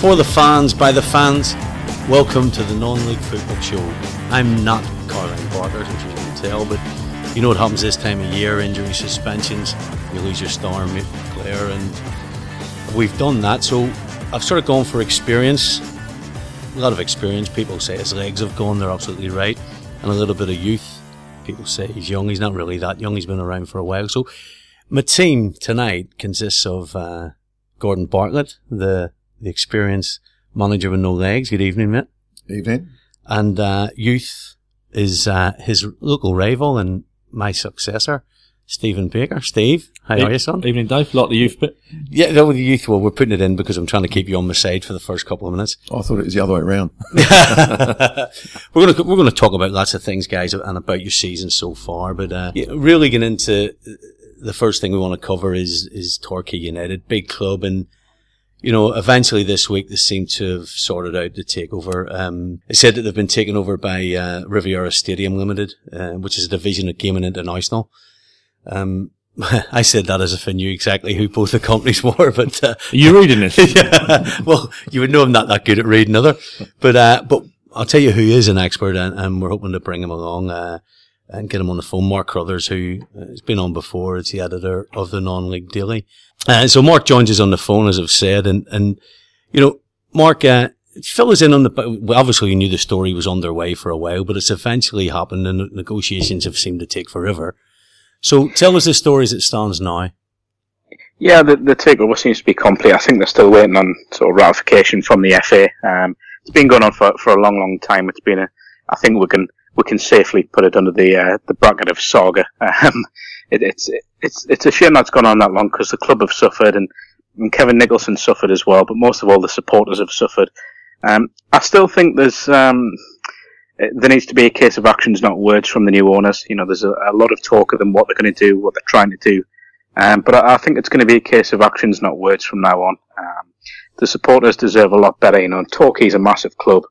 For the fans, by the fans, welcome to the Non-League Football Show. I'm not Caroline Barker, as you can tell, but you know what happens this time of year, injuries, suspensions, you lose your star player, and we've done that, so I've sort of gone for experience, a lot of experience. People say his legs have gone, they're absolutely right, and a little bit of youth. People say he's young, he's not really that young, he's been around for a while. So my team tonight consists of Gordon Bartlett, the experienced manager with no legs. Good evening, mate. Evening. And youth is his local rival and my successor, Stephen Baker. Steve, how are you, son? Evening, Dave. Like the youth bit. Yeah, the youth. Well, we're putting it in because I'm trying to keep you on my side for the first couple of minutes. Oh, I thought it was the other way around. We're going to talk about lots of things, guys, and about your season so far. But really getting into the first thing we want to cover is Torquay United, big club, and you know, eventually this week they seem to have sorted out the takeover. It said that they've been taken over by Riviera Stadium Limited, which is a division of Gaming International. I said that as if I knew exactly who both the companies were, but are you reading this? Yeah. Well, you would know I'm not that good at reading either. But I'll tell you who is an expert, and we're hoping to bring him along and get him on the phone. Mark Crothers, who has been on before, is the editor of the Non-League Daily. So Mark joins us on the phone, as I've said, and you know, Mark, fill us in on well, obviously you knew the story was underway for a while, but it's eventually happened, and the negotiations have seemed to take forever. So tell us the story as it stands now. Yeah, the takeover seems to be complete. I think they're still waiting on sort of ratification from the FA. It's been going on for a long time. It's been I think we can safely put it under the bracket of saga. It's a shame that's gone on that long because the club have suffered and Kevin Nicholson suffered as well, but most of all the supporters have suffered. I still think there needs to be a case of actions, not words, from the new owners. You know, there's a lot of talk of them, what they're going to do, what they're trying to do. But I think it's going to be a case of actions, not words from now on. The supporters deserve a lot better. You know, Torquay's a massive club.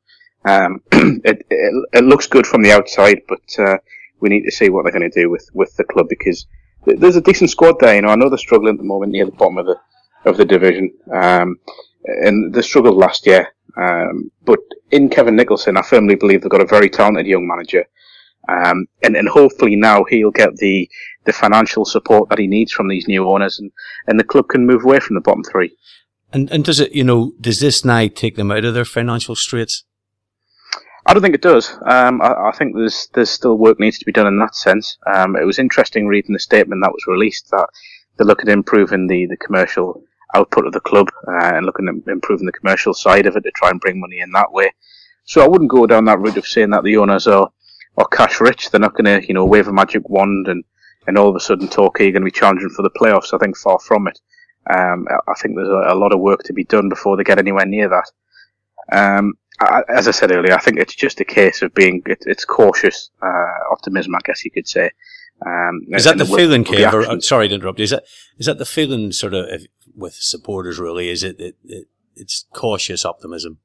It looks good from the outside, but we need to see what they're going to do with the club because there's a decent squad there. You know, I know they're struggling at the moment near the bottom of the division, and they struggled last year. But in Kevin Nicholson, I firmly believe they've got a very talented young manager, and hopefully now he'll get the financial support that he needs from these new owners, and the club can move away from the bottom three. And does this now take them out of their financial straits? I don't think it does. I think there's still work needs to be done in that sense. It was interesting reading the statement that was released that they're looking at improving the commercial output of the club and looking at improving the commercial side of it to try and bring money in that way. So I wouldn't go down that route of saying that the owners are cash rich. They're not going to wave a magic wand and all of a sudden Torquay are going to be challenging for the playoffs. I think far from it. I think there's a lot of work to be done before they get anywhere near that. As I said earlier, I think it's just a case of it's cautious optimism, I guess you could say. Is that the feeling, Kev? Sorry to interrupt you. Is that the feeling, sort of, with supporters? Really, is it's cautious optimism?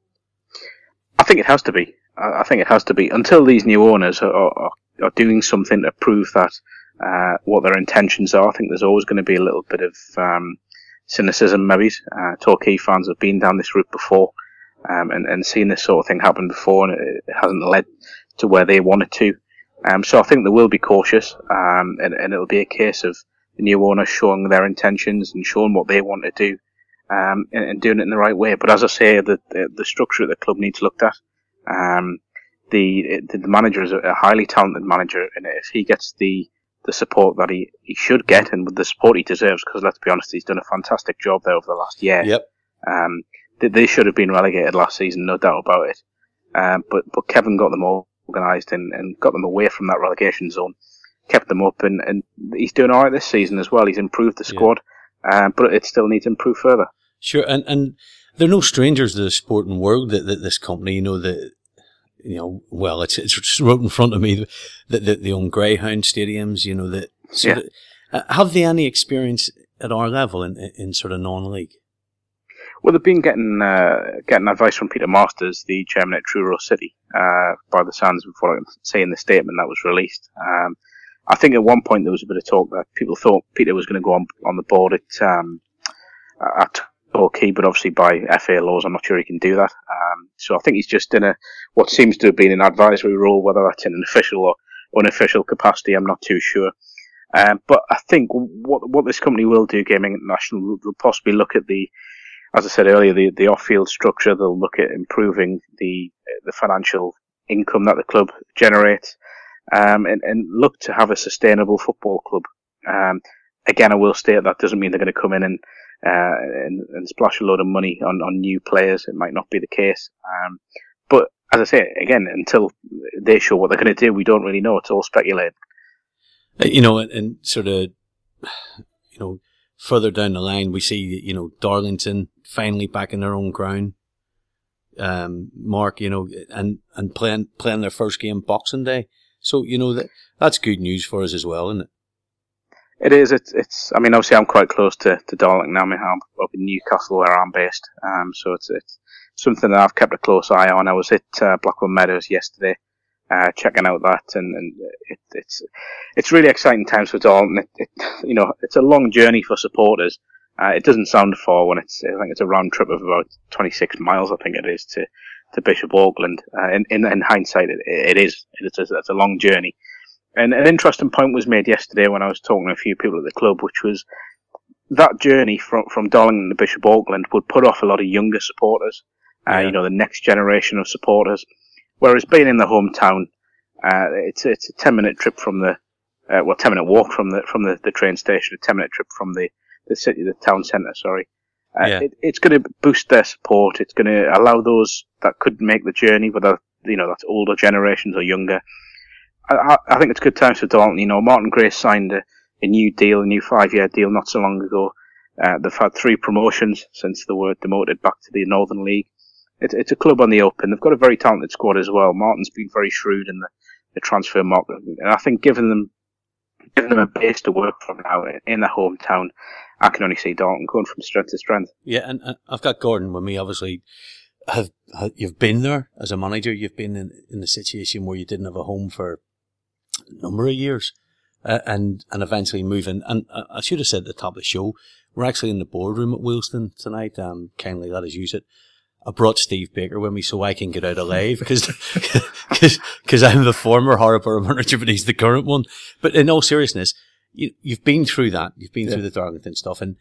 I think it has to be. I think it has to be until these new owners are doing something to prove that what their intentions are. I think there's always going to be a little bit of cynicism, maybe. Torquay fans have been down this route before. And seen this sort of thing happen before, and it hasn't led to where they wanted to. So I think they will be cautious, and it'll be a case of the new owner showing their intentions and showing what they want to do, and doing it in the right way. But as I say, the structure of the club needs looked at. The manager is a highly talented manager, and if he gets the support that he should get, and with the support he deserves, because let's be honest, he's done a fantastic job there over the last year. Yep. They should have been relegated last season, no doubt about it. But Kevin got them organised and got them away from that relegation zone, kept them up, and he's doing all right this season as well. He's improved the squad, but it still needs to improve further. Sure, and they're no strangers to the sporting world. That this company, well, it's right in front of me. They own Greyhound stadiums, have they any experience at our level in sort of non-league? Well, they've been getting advice from Peter Masters, the chairman at Truro City, by the sounds of what I can say in the statement that was released. I think at one point there was a bit of talk that people thought Peter was going to go on the board at Torquay, but obviously by FA laws, I'm not sure he can do that. So I think he's just in what seems to have been an advisory role, whether that's in an official or unofficial capacity, I'm not too sure. But I think what this company will do, Gaming International, they'll possibly look at as I said earlier, the off-field structure. They'll look at improving the financial income that the club generates, and look to have a sustainable football club. Again, I will state that doesn't mean they're going to come in and splash a load of money on new players. It might not be the case. But as I say, again, until they show what they're going to do, we don't really know. It's all speculating. And sort of, further down the line, we see, Darlington finally back in their own ground. Mark, and playing their first game Boxing Day. So, that's good news for us as well, isn't it? It is. It's. I mean, obviously, I'm quite close to Darlington now. I'm up in Newcastle, where I'm based. So it's something that I've kept a close eye on. I was at Blackwell Meadows yesterday, checking out that, and it's really exciting times for Darlington. It's a long journey for supporters. It doesn't sound far when I think it's a round trip of about 26 miles. I think it is to Bishop Auckland. In hindsight, it is. It's a long journey. And an interesting point was made yesterday when I was talking to a few people at the club, which was that journey from Darlington to Bishop Auckland would put off a lot of younger supporters, the next generation of supporters. Whereas being in the hometown, it's a 10-minute trip from 10-minute walk from the train station, a 10-minute trip from the town centre. Sorry, it's going to boost their support. It's going to allow those that couldn't make the journey, whether that's older generations or younger. I think it's good times for Darlington. Martin Gray signed a new 5-year deal not so long ago. They've had 3 promotions since they were demoted back to the Northern League. It's a club on the up, and they've got a very talented squad as well. Martin's been very shrewd in the transfer market, and I think giving them a base to work from now in their hometown, I can only see Darlington going from strength to strength. Yeah, and I've got Gordon with me. Obviously, you've been there as a manager. You've been in the situation where you didn't have a home for a number of years, and eventually moving. And I should have said at the top of the show, we're actually in the boardroom at Wealdstone tonight. Kindly let us use it. I brought Steve Baker with me so I can get out alive because I'm the former Harrogate manager, but he's the current one. But in all seriousness, you've been through that. You've been through the Darlington stuff, and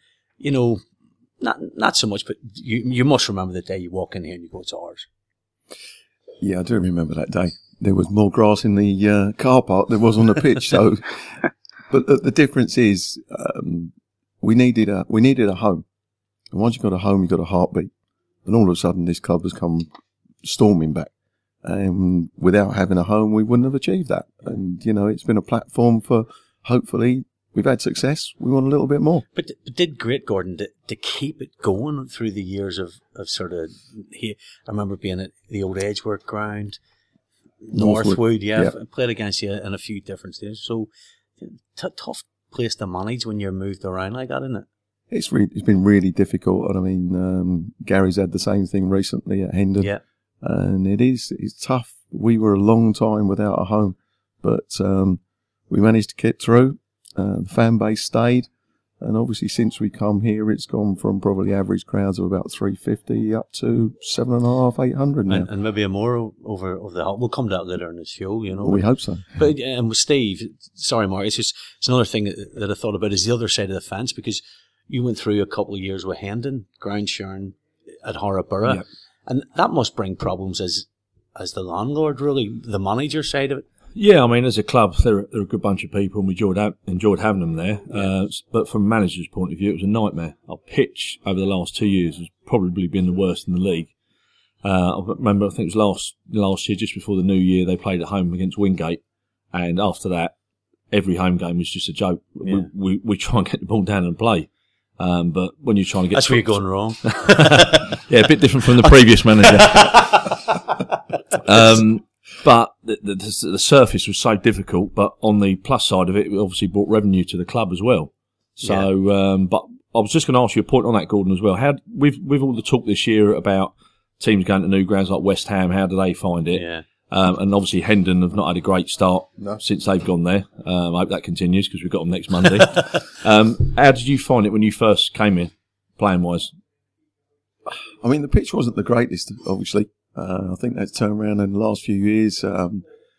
not so much. But you must remember the day you walk in here and you go, "It's ours." Yeah, I do remember that day. There was more grass in the car park than was on the pitch. So, but the difference is we needed a home, and once you got a home, you got a heartbeat. And all of a sudden, this club has come storming back. And without having a home, we wouldn't have achieved that. And, it's been a platform for, hopefully, we've had success. We want a little bit more. But did great, Gordon, to keep it going through the years of sort of, I remember being at the old Edgeworth ground, Northwood, I played against you in a few different stages. So, tough place to manage when you're moved around like that, isn't it? It's been really difficult, and I mean, Gary's had the same thing recently at Hendon, and it's tough. We were a long time without a home, but we managed to get through. The fan base stayed, and obviously since we come here, it's gone from probably average crowds of about 350 up to 750, 800 now, and maybe a more over the hot. We'll come to that later in the show, Well, we hope so. But with Steve, sorry, Mark, it's another thing that I thought about is the other side of the fence, because you went through a couple of years with Hendon, ground sharing at Harrogate, and that must bring problems as the landlord, really, the manager side of it. Yeah, I mean, as a club, they're a good bunch of people, and we enjoyed having them there. But from a manager's point of view, it was a nightmare. Our pitch over the last 2 years has probably been the worst in the league. I remember, I think it was last year, just before the new year, they played at home against Wingate, and after that, every home game was just a joke. Yeah. We try and get the ball down and play. But when you're trying to get... That's where you're going wrong. Yeah, a bit different from the previous manager. But the surface was so difficult, but on the plus side of it, it obviously brought revenue to the club as well. So, but I was just going to ask you a point on that, Gordon, as well. How, with all the talk this year about teams going to new grounds like West Ham, how do they find it? Yeah. And obviously Hendon have not had a great start since they've gone there. I hope that continues because we've got them next Monday. How did you find it when you first came in, playing wise? I mean, the pitch wasn't the greatest, obviously. I think that's turned around in the last few years. I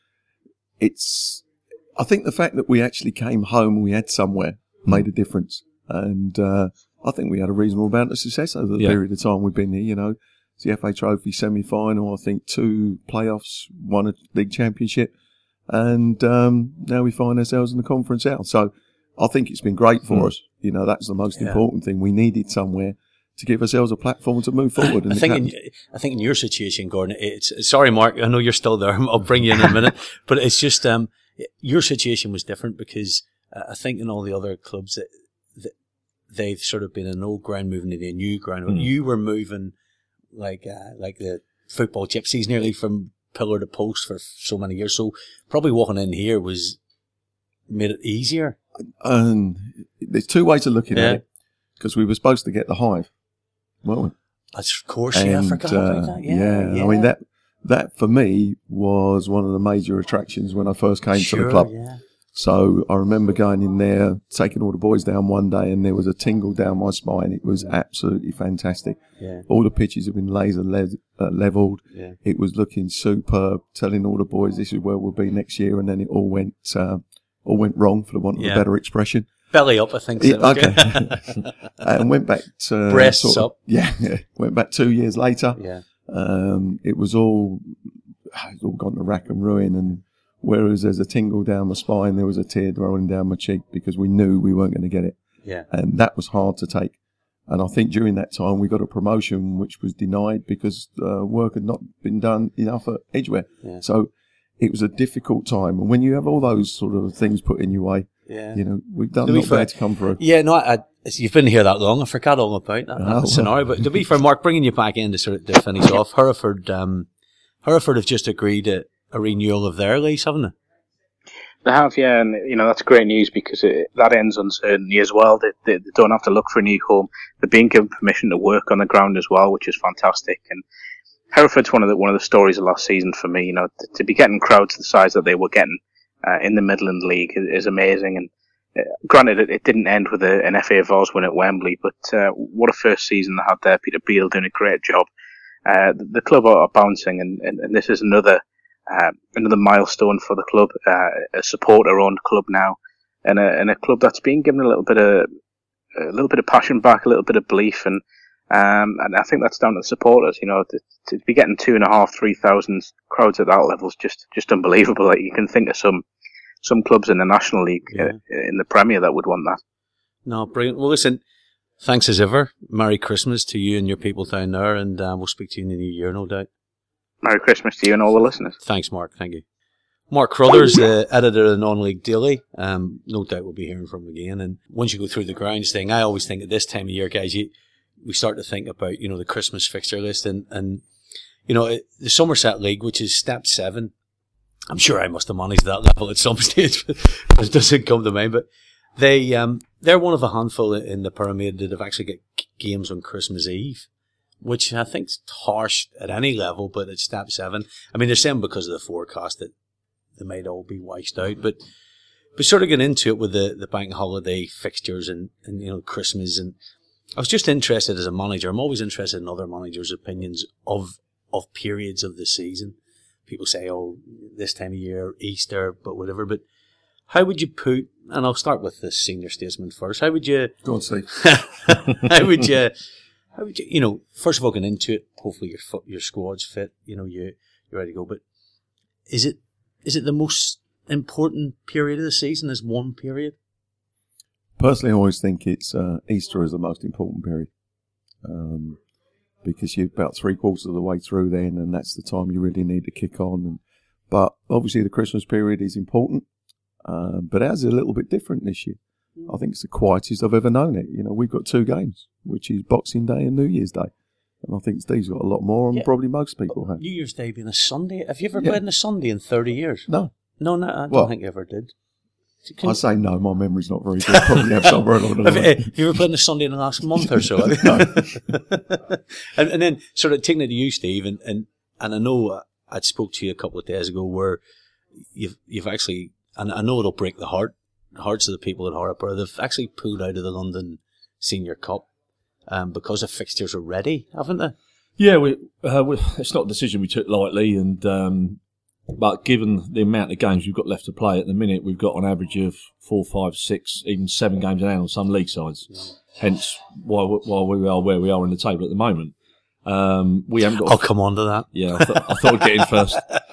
think the fact that we actually came home and we had somewhere made a difference. And I think we had a reasonable amount of success over the period of time we've been here. You know, it's the FA Trophy semi-final, I think 2 playoffs, 1 league championship. And now we find ourselves in the Conference Out. So I think it's been great for us. You know, that's the most important thing. We needed somewhere to give ourselves a platform to move forward. I think in your situation, Gordon, sorry, Mark, I know you're still there. I'll bring you in a minute. But it's just your situation was different because I think in all the other clubs that they've sort of been an old ground moving into a new ground. You were moving like the football gypsies nearly from pillar to post for so many years. So probably walking in here made it easier. There's 2 ways of looking at it, because we were supposed to get the Hive. Well, of course, I forgot about that. Yeah. I mean, that for me was one of the major attractions when I first came to the club. Yeah. So I remember going in there, taking all the boys down one day, and there was a tingle down my spine. It was absolutely fantastic. Yeah. All the pitches have been laser leveled. Yeah. It was looking superb, telling all the boys this is where we'll be next year, and then it all went wrong, for the want of a better expression. Belly up, I think. So. Okay. And went back to... Breasts up. Yeah. Went back 2 years later. Yeah. It was all gone to rack and ruin. And whereas there's a tingle down my spine, there was a tear rolling down my cheek because we knew we weren't going to get it. Yeah. And that was hard to take. And I think during that time we got a promotion which was denied because work had not been done enough at Edgware. Yeah. So it was a difficult time. And when you have all those sort of things put in your way, you know, we've done not bad to come through. Yeah, no, you've been here that long. I forgot all about that scenario. But to be fair, Mark, bringing you back in to finish off, Hereford have just agreed a renewal of their lease, haven't they? They have, yeah, and you know that's great news because that ends uncertainty as well. They don't have to look for a new home. They're being given permission to work on the ground as well, which is fantastic. And Hereford's one of the stories of last season for me. You know, to be getting crowds the size that they were getting in the Midland League is amazing. And granted, it didn't end with an FA Vos win at Wembley, but what a first season they had there. Peter Beale doing a great job. The club are bouncing, and this is another milestone for the club, a supporter-owned club now, and a club that's been given a little bit of passion back, a little bit of belief, and I think that's down to the supporters. You know, to be getting 2,500, 3,000 crowds at that level is just unbelievable. Like, you can think of some clubs in the National League, in the Premier, that would want that. No, brilliant. Well, listen, thanks as ever. Merry Christmas to you and your people down there, and we'll speak to you in the new year, no doubt. Merry Christmas to you and all the listeners. Thanks, Mark. Thank you. Mark Crothers, the editor of the Non-League Daily. No doubt we'll be hearing from him again. And once you go through the grounds thing, I always think at this time of year, guys, we start to think about, you know, the Christmas fixture list and you know, the Somerset League, which is step 7. I'm sure I must have managed that level at some stage, but it doesn't come to mind. But they're one of a handful in the pyramid that have actually got games on Christmas Eve, which I think is harsh at any level, but it's step 7. I mean, they're saying because of the forecast that they might all be washed out, but sort of getting into it with the bank holiday fixtures and you know, Christmas. And I was just interested as a manager. I'm always interested in other managers' opinions of periods of the season. People say, oh, this time of year, Easter, but whatever. But how would you put, and I'll start with the senior statesman first, how would you... Go on, Steve. How would you, you know, first of all, get into it, hopefully your squad's fit, you know, you're ready to go. But is it the most important period of the season as one period? Personally, I always think it's Easter is the most important period. Because you're about 3/4 of the way through then, and that's the time you really need to kick on. But obviously the Christmas period is important, but ours is a little bit different this year. I think it's the quietest I've ever known it. You know, we've got 2 games, which is Boxing Day and New Year's Day. And I think Steve's got a lot more, and probably most people have. New Year's Day being a Sunday? Have you ever played on a Sunday in 30 years? No. No, I don't think you ever did. I say no, my memory's not very good. Probably have somewhere along the line. Have you ever played on a Sunday in the last month or so? No. and then sort of taking it to you, Steve, and I know I'd spoke to you a couple of days ago where you've actually, and I know it'll break the hearts of the people at Harper, they've actually pulled out of the London Senior Cup. because the fixtures are ready, haven't they? Yeah, it's not a decision we took lightly, and but given the amount of games we've got left to play at the minute, we've got an average of 4, 5, 6, even 7 games an hour on some league sides. Yeah. Hence why we are where we are in the table at the moment. We haven't got. I'll come on to that. Yeah, I thought I'd get in first.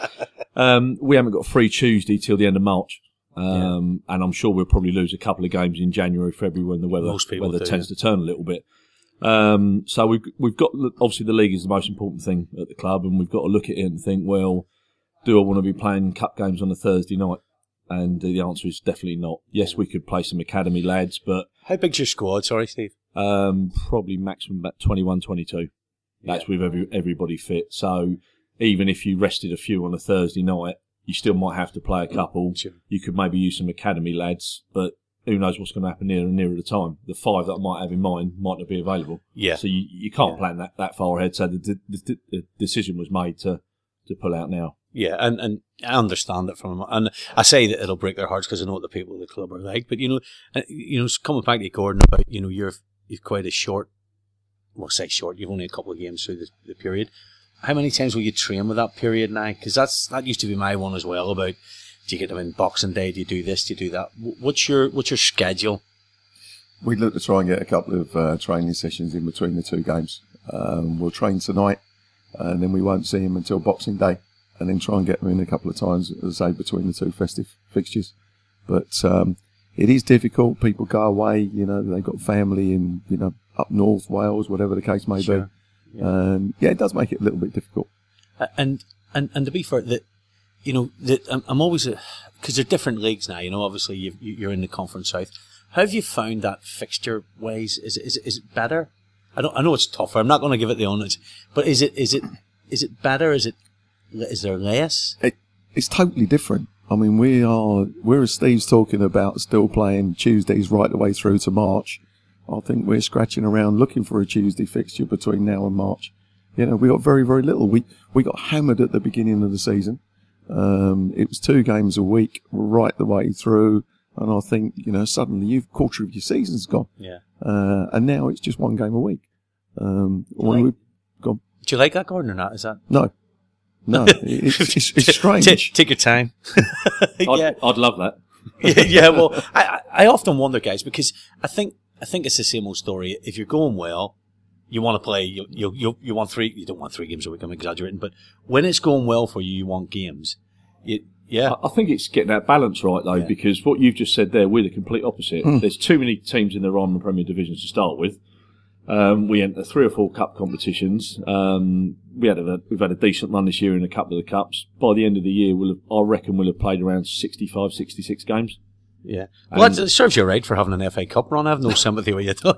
We haven't got a free Tuesday till the end of March. And I'm sure we'll probably lose a couple of games in January, February when the weather tends to turn a little bit. So we've got, obviously the league is the most important thing at the club, and we've got to look at it and think, well, do I want to be playing cup games on a Thursday night? And the answer is definitely not. Yes, we could play some academy lads, but... How big's your squad? Sorry, Steve. Probably maximum about 21, 22. That's with everybody fit. So even if you rested a few on a Thursday night, you still might have to play a couple. Sure. You could maybe use some academy lads, but who knows what's going to happen nearer and nearer the time. The 5 that I might have in mind might not be available. Yeah. So you can't plan that far ahead. So the decision was made to pull out now. Yeah, and I understand it from them. And I say that it'll break their hearts because I know what the people of the club are like. But, coming back to Gordon about, you've quite a short, well, say short, you've only a couple of games through the period. How many times will you train with that period now? Because that used to be my one as well about, do you get them in Boxing Day? Do you do this? Do you do that? What's your schedule? We'd look to try and get a couple of training sessions in between the 2 games. We'll train tonight, and then we won't see him until Boxing Day, and then try and get them in a couple of times, as I say, between the 2 festive fixtures. But it is difficult. People go away, they've got family in, up north, Wales, whatever the case may be. Yeah. It does make it a little bit difficult. And to be fair, I'm always, because they're different leagues now. Obviously you're in the Conference South. How have you found that fixture ways? Is it better? I know it's tougher. I'm not going to give it the honors, but is it better? Is there less? It's totally different. I mean, we're as Steve's talking about, still playing Tuesdays right the way through to March. I think we're scratching around looking for a Tuesday fixture between now and March. We got very, very little. We got hammered at the beginning of the season. It was 2 games a week right the way through. And I think, suddenly a quarter of your season's gone. Yeah. And now it's just 1 game a week. Do you like that, Gordon, or not? Is that? No, it's strange. Take your time. I'd love that. Yeah, well, I often wonder, guys, because I think it's the same old story. If you're going well, you want to play. You want 3. You don't want 3 games a week. I'm exaggerating, but when it's going well for you, you want games. I think it's getting that balance right though, because what you've just said there, we're the complete opposite. There's too many teams in the Ryman Premier Division to start with. We enter 3 or 4 cup competitions. We've had a decent run this year in a couple of the cups. By the end of the year, I reckon we'll have played around 65, 66 games. Yeah. Well, that serves you right for having an FA Cup run. I have no sympathy with you.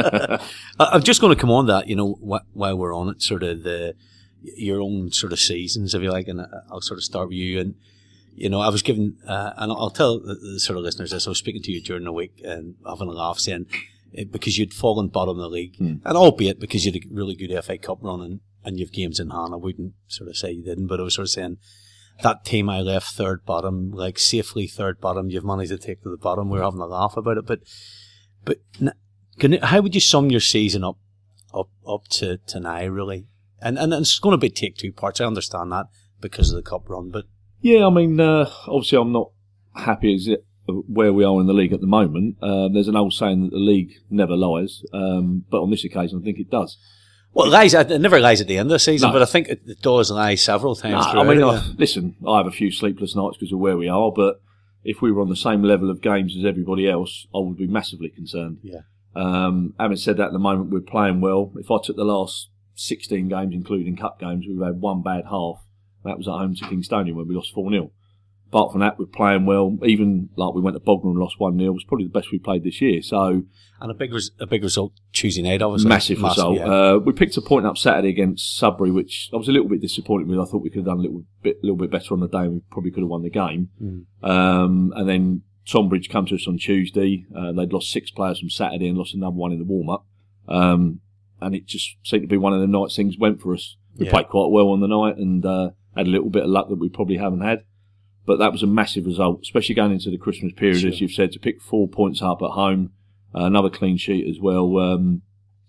I'm just going to come on that, while we're on it, sort of your own sort of seasons, if you like, and I'll sort of start with you. And, I was given, and I'll tell the sort of listeners this, I was speaking to you during the week and having a laugh saying, because you'd fallen bottom of the league, and albeit because you had a really good FA Cup run and you've games in hand, I wouldn't sort of say you didn't, but I was sort of saying, that team I left 3rd bottom, like safely 3rd bottom, you've managed to take to the bottom. We were having a laugh about it, but how would you sum your season up to now, really? And it's going to take 2 parts. I understand that because of the cup run, but yeah, I mean, obviously I'm not happy where we are in the league at the moment. There's an old saying that the league never lies, but on this occasion I think it does. Well, it never lies at the end of the season, but I think it does lie several times. I mean, listen, I have a few sleepless nights because of where we are, but if we were on the same level of games as everybody else, I would be massively concerned. Yeah. Having said that, at the moment we're playing well. If I took the last 16 games, including cup games, we've had 1 bad half. That was at home to Kingstonian when we lost 4-0. Apart from that, we're playing well. Even like we went to Bognor and lost 1-0. It was probably the best we played this year. So, and a big result Tuesday night, obviously. Massive result. Yeah. We picked a point up Saturday against Sudbury, which I was a little bit disappointed with. I thought we could have done a little bit better on the day, and we probably could have won the game. And then Tonbridge come to us on Tuesday. They'd lost 6 players from Saturday and lost another 1 in the warm-up. And it just seemed to be one of the nights things went for us. We played quite well on the night and had a little bit of luck that we probably haven't had. But that was a massive result, especially going into the Christmas period, as you've said, to pick 4 points up at home, another clean sheet as well.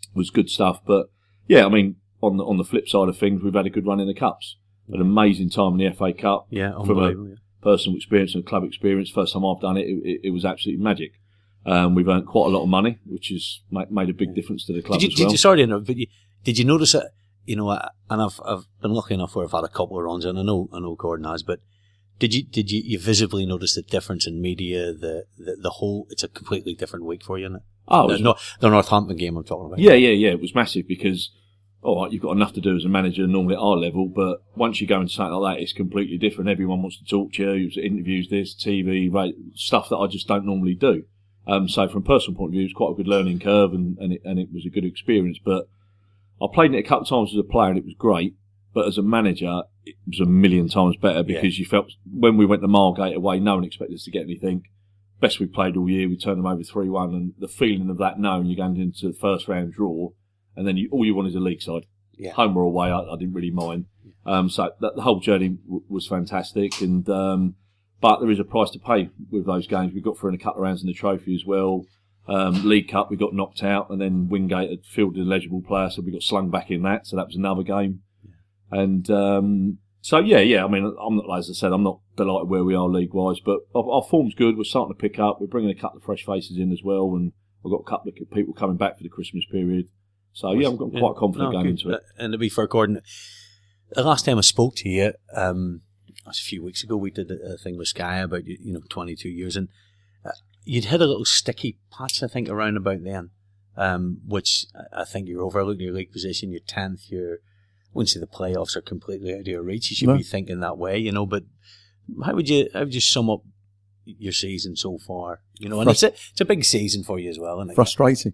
was good stuff. But yeah, I mean, on the flip side of things, we've had a good run in the cups. An amazing time in the FA Cup. Yeah, from a personal experience and a club experience. First time I've done it, it was absolutely magic. We've earned quite a lot of money, which has made a big difference to the club as well. Did you notice that? You know, and I've been lucky enough where I've had a couple of runs, and I know Gordon has, but did you visibly notice the difference in media? The whole, it's a completely different week for you, isn't it? Oh, the Northampton game I'm talking about. Yeah. It was massive because, all right, you've got enough to do as a manager normally at our level, but once you go into something like that, it's completely different. Everyone wants to talk to you, interviews, this, TV, stuff that I just don't normally do. So from a personal point of view, it was quite a good learning curve, and it was a good experience. But I played in it a couple of times as a player, and it was great. But as a manager, it was a million times better because you felt when we went to Margate away, no one expected us to get anything. Best we played all year, we turned them over 3-1, and the feeling of that knowing you're going into the first round draw, and then all you want is a league side. Yeah. Home or away, I didn't really mind. So the whole journey was fantastic, and but there is a price to pay with those games. We got through in a couple of rounds in the trophy as well. League Cup, we got knocked out, and then Wingate had fielded an eligible player, so we got slung back in that. So that was another game. And so yeah. I mean, I'm not, as I said, I'm not delighted where we are league-wise, but our form's good. We're starting to pick up. We're bringing a couple of fresh faces in as well, and we've got a couple of people coming back for the Christmas period. So yeah, I'm quite confident going into it. And to be fair, Gordon, the last time I spoke to you, it was a few weeks ago. We did a thing with Sky about 22 years, and you'd hit a little sticky patch, I think, around about then, which I think you're overlooking your league position. You're 10th. I wouldn't say the playoffs are completely out of your reach. You should be thinking that way, But how would you sum up your season so far? And it's a big season for you as well, isn't it? Frustrating.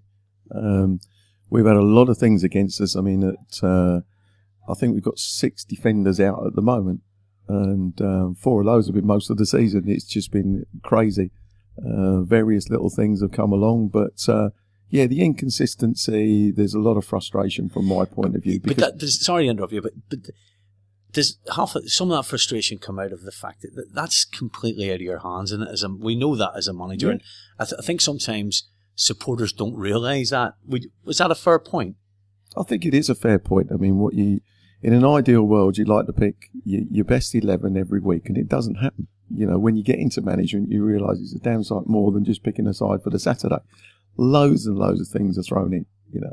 We've had a lot of things against us. I mean, I think we've got 6 defenders out at the moment, and 4 of those have been most of the season. It's just been crazy. Various little things have come along, but the inconsistency, there's a lot of frustration from my point of view. Sorry to interrupt you, but does some of that frustration come out of the fact that that's completely out of your hands, and we know that as a manager, and I think sometimes supporters don't realise that. Was that a fair point? I think it is a fair point. I mean, in an ideal world, you'd like to pick your best 11 every week, and it doesn't happen. When you get into management, you realise it's a damn sight more than just picking a side for the Saturday. Loads and loads of things are thrown in,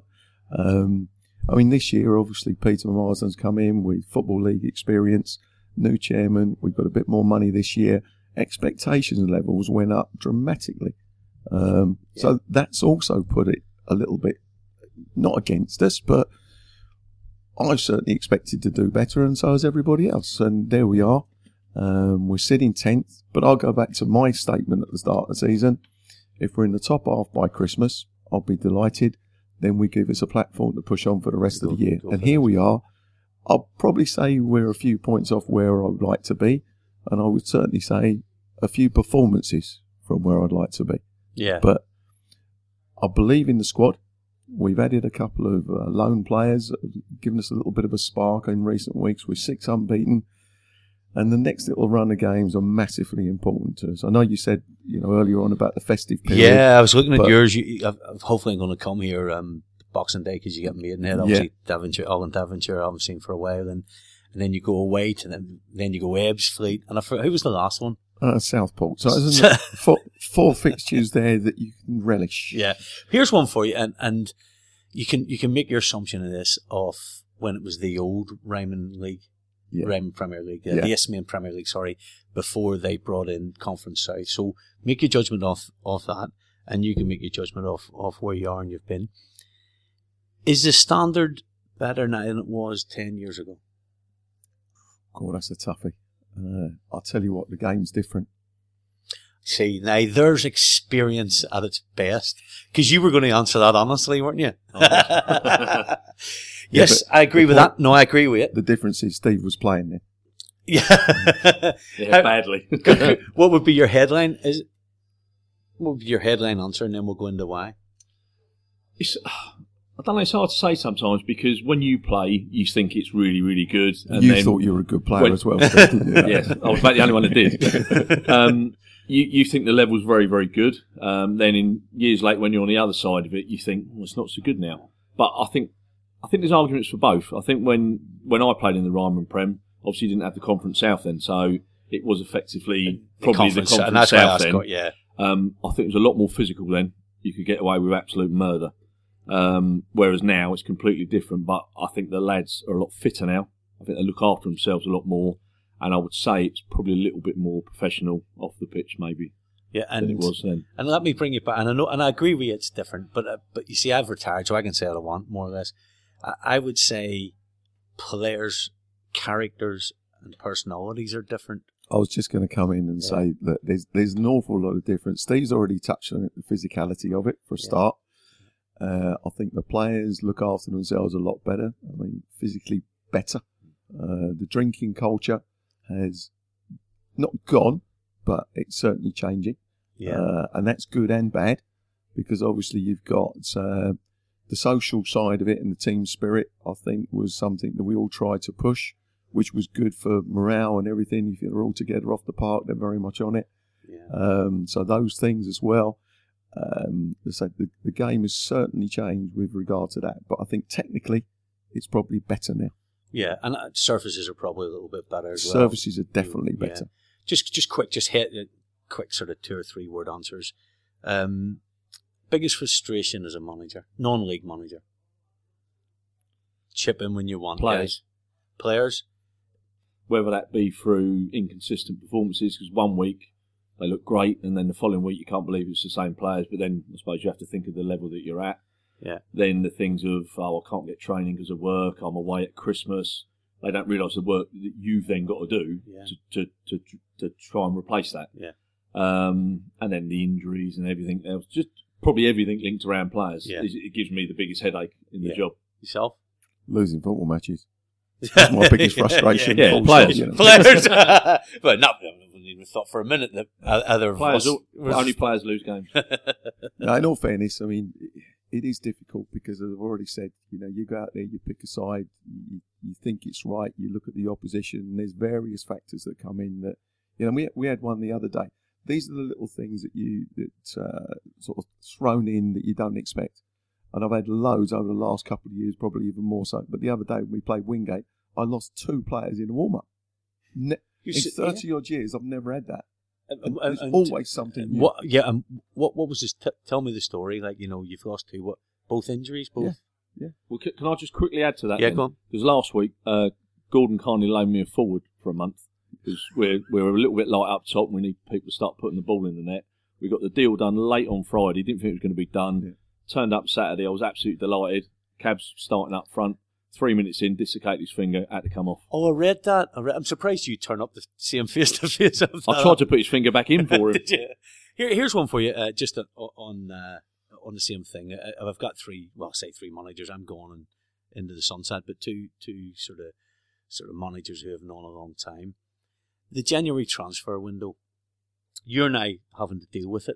I mean, this year, obviously, Peter Marsden's come in with Football League experience, new chairman. We've got a bit more money this year. Expectations levels went up dramatically. So that's also put it a little bit, not against us, but I've certainly expected to do better, and so has everybody else. And there we are. We're sitting 10th, but I'll go back to my statement at the start of the season. If we're in the top half by Christmas, I'll be delighted. Then we give us a platform to push on for the rest of the year. And here we are. I'll probably say we're a few points off where I would like to be, and I would certainly say a few performances from where I'd like to be. Yeah. But I believe in the squad. We've added a couple of lone players that have given us a little bit of a spark in recent weeks. We're 6 unbeaten. And the next little run of games are massively important to us. I know you said, earlier on about the festive period. Yeah, I was looking at yours. Hopefully I'm going to come here Boxing Day because you get Maidenhead, obviously Devonshire I haven't seen for a while. And then you go away to them. Then you go Ebbsfleet. And who was the last one? Southport. So isn't it 4 fixtures there that you can relish. Yeah. Here's one for you, and you can make your assumption of this off when it was the old Ryman League. Yeah. Ryman Premier League, the Isthmian Premier League, before they brought in Conference South. So make your judgment off that, and you can make your judgment off where you are and you've been. Is the standard better now than it was 10 years ago? God, that's a toughie. I'll tell you what, the game's different. See, now there's experience at its best. Because you were going to answer that honestly, weren't you? Yes, I agree with that. No, I agree with it. The difference is Steve was playing there. Yeah. Badly. What would be your headline? What would be your headline answer, and then we'll go into why? I don't know, it's hard to say sometimes, because when you play, you think it's really, really good. And you thought you were a good player as well, Steve, didn't you? Yes, I was about the only one that did. You think the level's very, very good. Then in years later, when you're on the other side of it, you think, well, it's not so good now. But I think there's arguments for both. I think when I played in the Ryman Prem, obviously you didn't have the Conference South then, so it was effectively probably the Conference and that's South then. I think it was a lot more physical then. You could get away with absolute murder. Whereas now it's completely different, but I think the lads are a lot fitter now. I think they look after themselves a lot more, and I would say it's probably a little bit more professional off the pitch maybe than it was then. And let me bring it back, and I agree with you, it's different, but you see, I've retired, so I can say what I want, more or less. I would say players' characters and personalities are different. I was just going to come in and say that there's an awful lot of difference. Steve's already touched on it, the physicality of it for a start. I think the players look after themselves a lot better. I mean, physically better. The drinking culture has not gone, but it's certainly changing. And that's good and bad, because obviously you've got the social side of it, and the team spirit, I think, was something that we all tried to push, which was good for morale and everything. If they're all together off the park, they're very much on it. So those things as well. So the game has certainly changed with regard to that, but I think technically it's probably better now. Yeah, and surfaces are probably a little bit better as well. Surfaces are definitely better. Just quick sort of 2 or 3 word answers. Biggest frustration as a manager, non-league manager? Chip in when you want. Players? Whether that be through inconsistent performances, because one week they look great, and then the following week you can't believe it's the same players, but then I suppose you have to think of the level that you're at. Yeah. Then the things of, I can't get training because of work, I'm away at Christmas. They don't realise the work that you've then got to do to try and replace that. Yeah. And then the injuries and everything else, just probably everything linked around players. Yeah. It gives me the biggest headache in the job. Yourself? Losing football matches. That's my biggest frustration. Players. Players. But not, I wouldn't even thought for a minute that other players, only players lose games. No, in all fairness, I mean, it is difficult because, as I've already said, you go out there, you pick a side, you think it's right, you look at the opposition, and there's various factors that come in that, we had one the other day. These are the little things that sort of thrown in that you don't expect. And I've had loads over the last couple of years, probably even more so. But the other day when we played Wingate, I lost 2 players in a warm-up. In 30-odd years, I've never had that. There's always something new. What was this? Tell me the story. Like, you've lost 2. What? Both injuries? Both? Yeah. Well, can I just quickly add to that? Yeah, go on. Because last week, Gordon kindly loaned me a forward for a month, because we're a little bit light up top and we need people to start putting the ball in the net. We got the deal done late on Friday. Didn't think it was going to be done. Yeah. Turned up Saturday. I was absolutely delighted. Cabs starting up front. 3 minutes in, dislocated his finger, had to come off. Oh, I read that. I'm surprised you turn up to see him face to face. I tried to put his finger back in for him. Here's one for you, just on the same thing. I've got 3 managers. I'm going into the sunset, but two sort of managers who have known a long time. The January transfer window, you're now having to deal with it.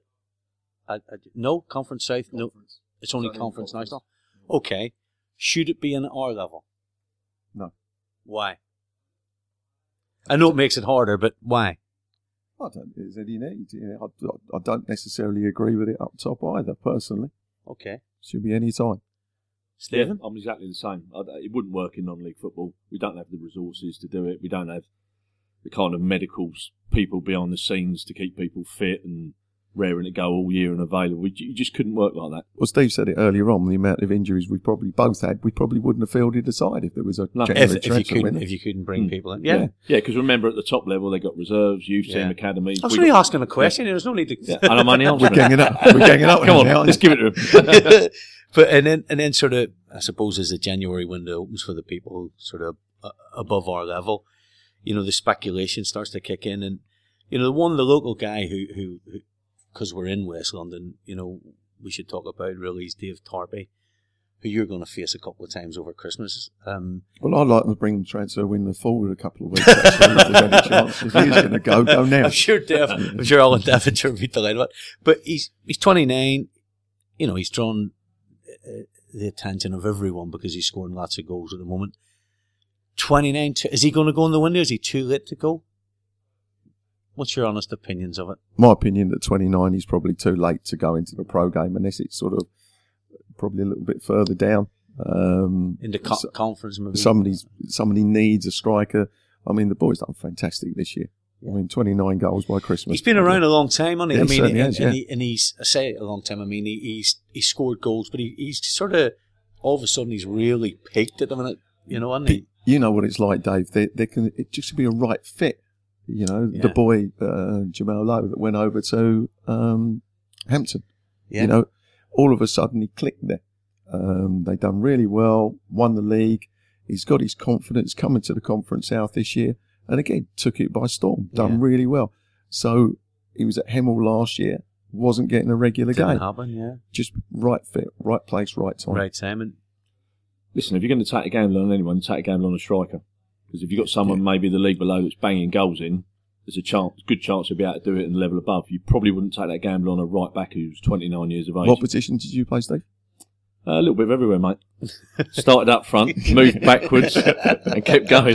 No, Conference South? No, it's only Conference now. Okay. Should it be in our level? No. Why? I know it makes it harder, but why? I don't think there's any need. I don't necessarily agree with it up top either, personally. Okay. Should be any time. Stephen? I'm exactly the same. It wouldn't work in non-league football. We don't have the resources to do it. We don't have the kind of medical people behind the scenes to keep people fit and raring to go all year and available. You just couldn't work like that. Well, Steve said it earlier on, the amount of injuries we probably both had, we probably wouldn't have fielded the side if there was a if you couldn't bring people in. Yeah, because remember at the top level they got reserves, youth team, academies. I was only asking a question. There's no need to. Yeah. And I'm only answering. We're ganging up. Come on, let's give it to him. But and then sort of, I suppose, as the January window opens for the people sort of above our level, the speculation starts to kick in, and the local guy who because we're in West London, we should talk about really is Dave Tarpey, who you're going to face a couple of times over Christmas. Well, I'd like to bring the transfer window forward a couple of weeks, actually, if there's any chance. If he's going to go now. I'm sure all in Devonshire would be delighted with it. But he's 29, he's drawn the attention of everyone because he's scoring lots of goals at the moment. 29, is he going to go in the window? Is he too late to go? What's your honest opinions of it? My opinion at 29, he's probably too late to go into the pro game unless it's sort of probably a little bit further down. In the conference, maybe. Somebody needs a striker. I mean, the boy's done fantastic this year. I mean, 29 goals by Christmas. He's been around a long time, hasn't he? Yeah, I mean, and he's, I say a long time. I mean, he's scored goals, but he's sort of all of a sudden he's really peaked at the minute. You know, hasn't he? You know what it's like, Dave. It just be a right fit. You know, the boy Jamal Lowe that went over to Hampton. Yeah. You know, all of a sudden he clicked there. They done really well, won the league. He's got his confidence coming to the Conference South this year, and again took it by storm. Done really well. So he was at Hemel last year, wasn't getting a regular game. Happen, just right fit, right place, right time. Right time. And listen, if you're going to take a gamble on anyone, take a gamble on a striker. Because if you've got someone maybe the league below that's banging goals in, there's a good chance you'll be able to do it in the level above. You probably wouldn't take that gamble on a right back who's 29 years of age. What position did you play, Steve? A little bit of everywhere, mate. Started up front, moved backwards, and kept going.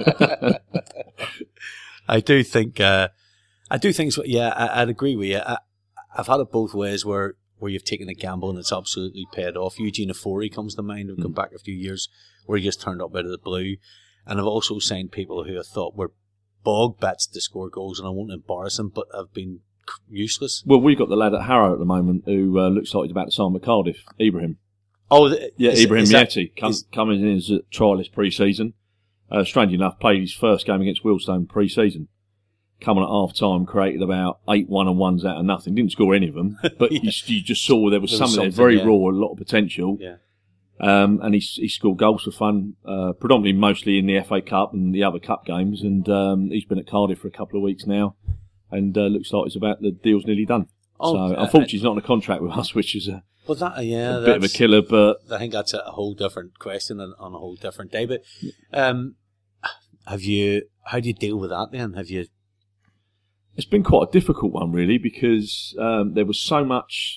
I do think. I'd agree with you. I've had it both ways where you've taken a gamble and it's absolutely paid off. Eugene Ofori comes to mind. We've come back a few years where he just turned up out of the blue. And I've also signed people who I thought were bog bets to score goals, and I won't embarrass them, but have been useless. Well, we've got the lad at Harrow at the moment who looks like he's about to sign with Cardiff, Ibrahim. Oh, Ibrahim Mieti coming in as a trialist pre-season. Strangely enough, played his first game against Wealdstone pre-season. Coming at half-time, created about 8 1-on-1s out of nothing. Didn't score any of them, but you just saw there was something there, very raw, a lot of potential. Yeah. And he scored goals for fun, predominantly mostly in the FA Cup and the other cup games. And he's been at Cardiff for a couple of weeks now, and looks like the deal's nearly done. So unfortunately, he's not on a contract with us, which is a bit of a killer. But I think that's a whole different question on a whole different day. But how do you deal with that then? Have you? It's been quite a difficult one, really, because there was so much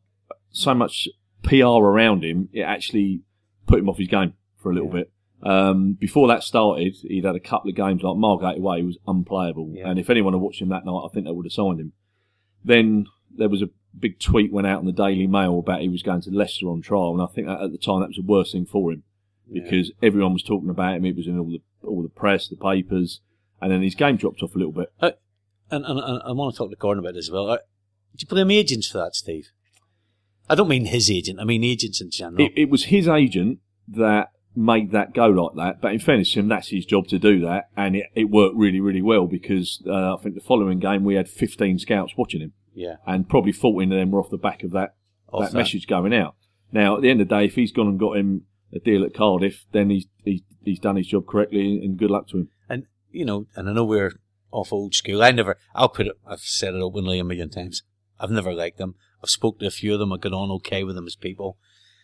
PR around him, it actually put him off his game for a little bit. Before that started, he'd had a couple of games like Margate away, he was unplayable. Yeah. And if anyone had watched him that night, I think they would have signed him. Then there was a big tweet went out in the Daily Mail about he was going to Leicester on trial, and I think that at the time that was the worst thing for him because everyone was talking about him. It was in all the press, the papers, and then his game dropped off a little bit. And I want to talk to Gordon about it as well. Do you blame agents for that, Steve? I don't mean his agent. I mean agents in general. It was his agent that made that go like that. But in fairness to him, that's his job to do that. And it worked really, really well because I think the following game we had 15 scouts watching him. Yeah. And probably 14 of them were off the back of that message going out. Now, at the end of the day, if he's gone and got him a deal at Cardiff, then he's done his job correctly and good luck to him. And, and I know we're off old school. I've said it openly a million times. I've never liked them. I've spoken to a few of them. I got on okay with them as people.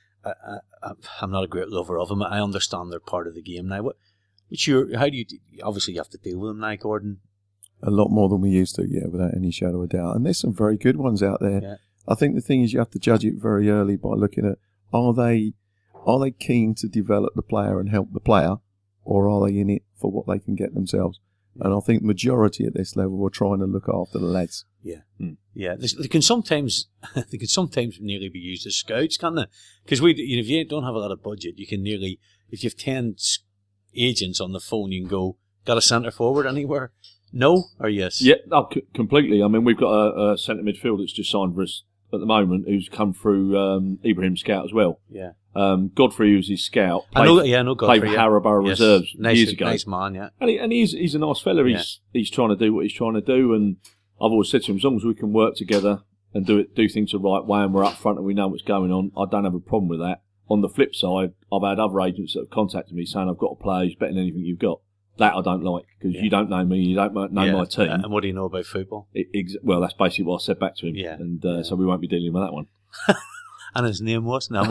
I'm not a great lover of them. I understand they're part of the game now. Obviously you have to deal with them now, Gordon? A lot more than we used to, without any shadow of doubt. And there's some very good ones out there. Yeah. I think the thing is you have to judge it very early by looking at are they keen to develop the player and help the player, or are they in it for what they can get themselves? And I think majority at this level are trying to look after the lads. Yeah, yeah. They can sometimes nearly be used as scouts, can't they? Because if you don't have a lot of budget, you can nearly, if you have 10 agents on the phone, you can go, got a centre forward anywhere? No or yes? Yeah, completely. I mean, we've got a centre midfield that's just signed for us at the moment, who's come through Ibrahim Scout as well. Yeah. Godfrey, who's his scout, I know Godfrey. Played Harrowborough Reserves years ago. Nice man, yeah. And he's a nice fella. He's trying to do what he's trying to do, and I've always said to him, as long as we can work together and do things the right way, and we're up front and we know what's going on, I don't have a problem with that. On the flip side, I've had other agents that have contacted me saying I've got a player who's better than anything you've got. That I don't like because you don't know me, you don't know my team. And what do you know about football? Well, that's basically what I said back to him. Yeah. And so we won't be dealing with that one. And his name was? No,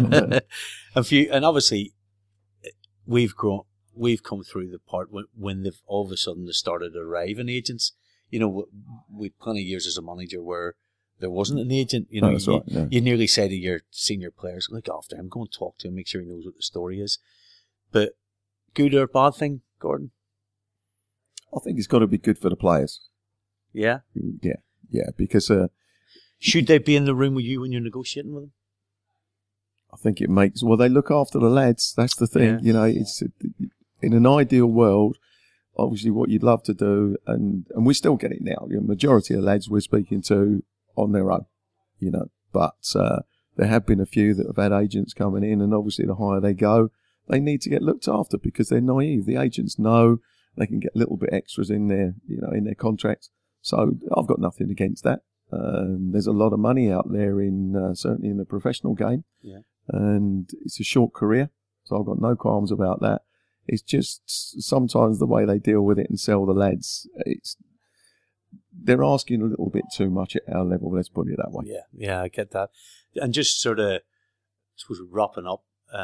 and obviously, we've come through the part when they've all of a sudden they started arriving agents. We plenty of years as a manager where there wasn't an agent. That's right, yeah. You nearly say to your senior players, look after him, go and talk to him, make sure he knows what the story is. But good or bad thing, Gordon? I think it's got to be good for the players. Yeah? Yeah, because... should they be in the room with you when you're negotiating with them? I think it makes, well, they look after the lads. That's the thing. You know, it's in an ideal world, obviously what you'd love to do, and we still get it now. The majority of lads we're speaking to on their own, you know, but there have been a few that have had agents coming in, and obviously the higher they go, they need to get looked after because they're naive. The agents know they can get a little bit extras in their, you know, in their contracts. So I've got nothing against that. There's a lot of money out there in certainly in the professional game, and it's a short career, so I've got no qualms about that. It's just sometimes the way they deal with it and sell the lads, they're asking a little bit too much at our level, let's put it that way. Yeah, I get that. And just sort of, I suppose, wrapping up,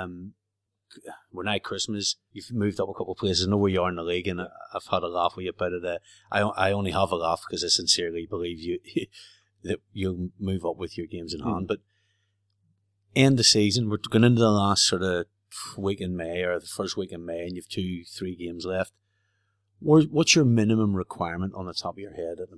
we're now Christmas, you've moved up a couple of places, I know where you are in the league, and I've had a laugh with you about it. I only have a laugh because I sincerely believe you that you'll move up with your games in hand. But end the season, we're going into the last sort of week in May, or the first week in May, and you've 2-3 games left. What's your minimum requirement on the top of your head at the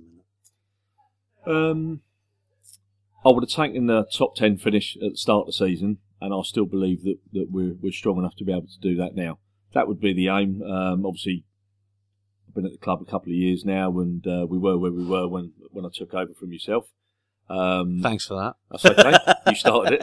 minute? I would have taken the top 10 finish at the start of the season, and I still believe that we're strong enough to be able to do that now. That would be the aim. Obviously, I've been at the club a couple of years now, and we were where we were when I took over from yourself. Thanks for that. That's okay. You started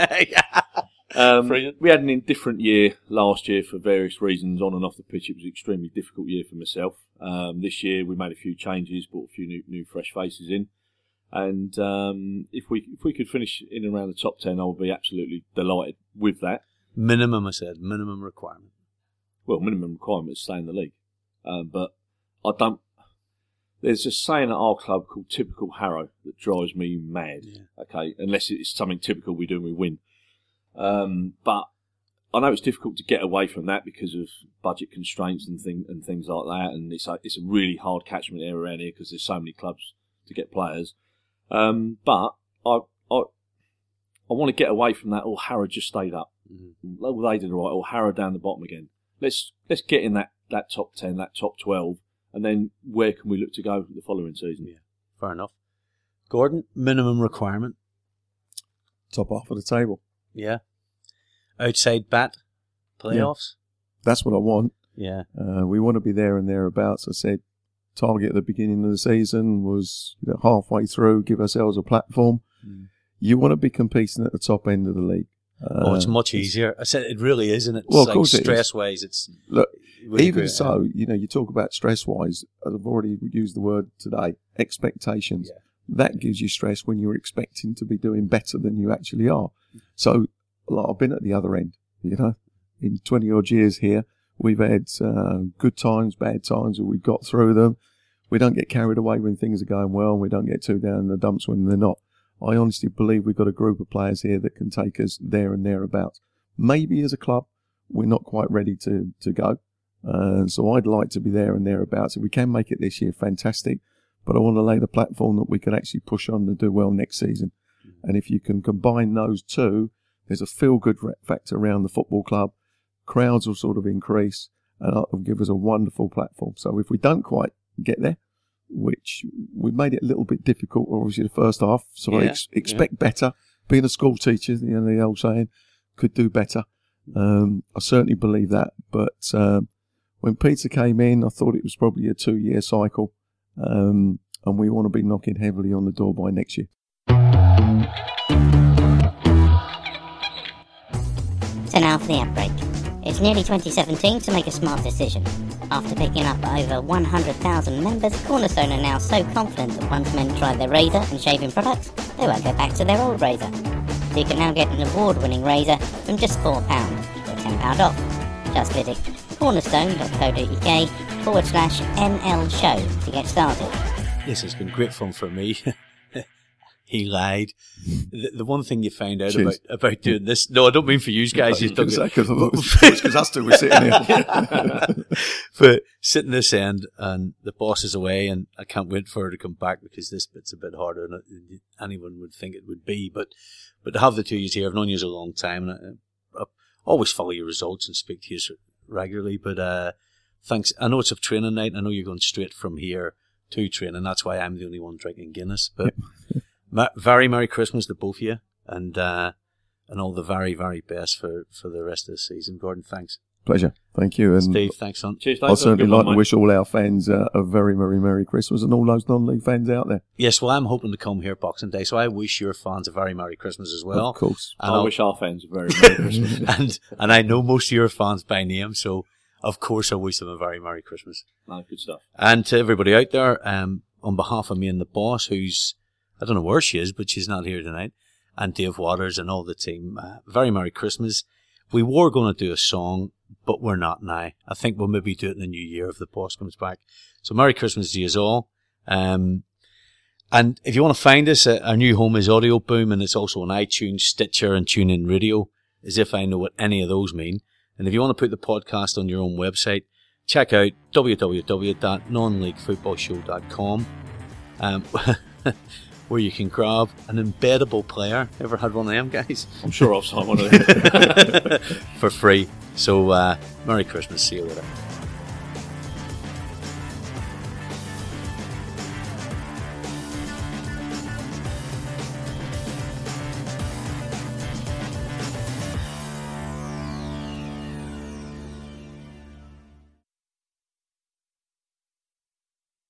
it. We had an indifferent year last year for various reasons on and off the pitch. It was an extremely difficult year for myself. This year we made a few changes, brought a few new fresh faces in, and if we could finish in and around the top 10, I would be absolutely delighted with that. Minimum, I said, minimum requirement. Well, minimum requirement is stay in the league, but I don't. There's a saying at our club called "typical Harrow" that drives me mad. Okay, unless it's something typical we do and we win. But I know it's difficult to get away from that because of budget constraints and things like that, and it's a really hard catchment area around here because there's so many clubs to get players. But I want to get away from that. Oh, Harrow just stayed up. Oh, they did all right. Or Harrow down the bottom again. Let's get in that top 10, that top 12, and then where can we look to go the following season? Yeah, fair enough. Gordon, minimum requirement? Top half of the table. Yeah. Outside bat playoffs? Yeah. That's what I want. Yeah. We want to be there and thereabouts. I said target at the beginning of the season was halfway through, give ourselves a platform. You want to be competing at the top end of the league. It's much easier. I said it really is, isn't it? Well, of course it is. Stress-wise, it's... Look, really even great. so, you talk about stress-wise, I've already used the word today, expectations. Yeah. That gives you stress when you're expecting to be doing better than you actually are. So, I've been at the other end, in 20-odd years here. We've had good times, bad times, and we've got through them. We don't get carried away when things are going well, and we don't get too down in the dumps when they're not. I honestly believe we've got a group of players here that can take us there and thereabouts. Maybe as a club, we're not quite ready to go. So I'd like to be there and thereabouts. If we can make it this year, fantastic. But I want to lay the platform that we can actually push on and do well next season. And if you can combine those two, there's a feel-good factor around the football club. Crowds will sort of increase, and it'll give us a wonderful platform. So if we don't quite get there, which we made it a little bit difficult, obviously, the first half, so I expect better. Being a school teacher, the old saying, could do better. I certainly believe that. But when Peter came in, I thought it was probably a 2-year cycle, and we want to be knocking heavily on the door by next year. So now for the outbreak. It's nearly 2017 to make a smart decision. After picking up over 100,000 members, Cornerstone are now so confident that once men try their razor and shaving products, they won't go back to their old razor. So you can now get an award-winning razor from just £4 or £10 off. Just visit cornerstone.co.uk/NL show to get started. This has been great fun for me. He lied. The one thing you found out about doing this... No, I don't mean for you guys. Because us two were sitting here. For sitting this end, and the boss is away, and I can't wait for her to come back because this bit's a bit harder than anyone would think it would be. But to have the two of you here, I've known you a long time, and I always follow your results and speak to you regularly. But thanks. I know it's a training night. I know you're going straight from here to training. That's why I'm the only one drinking Guinness. But... Very Merry Christmas to both of you, and and all the very, very best for the rest of the season. Gordon, thanks. Pleasure. Thank you. And Steve, thanks, son. Cheers, Dave. I'd certainly like to mate. wish all our fans a very, very Merry Christmas, and all those non-league fans out there. Yes, well, I'm hoping to come here Boxing Day, so I wish your fans a very Merry Christmas as well. Of course. And I wish our fans a very Merry Christmas. and I know most of your fans by name, so of course I wish them a very Merry Christmas. No, good stuff. And to everybody out there, on behalf of me and the boss, who's, I don't know where she is, but she's not here tonight, and Dave Waters and all the team, very Merry Christmas. We were going to do a song, but we're not now. I think we'll maybe do it in the new year if the boss comes back. So Merry Christmas to you all. And if you want to find us, our new home is Audio Boom, and it's also on iTunes, Stitcher, and TuneIn Radio, as if I know what any of those mean. And if you want to put the podcast on your own website, check out www.nonleaguefootballshow.com, where you can grab an embeddable player. Ever had one of them, guys? I'm sure I'll sign one of them. For free. So, Merry Christmas. See you later.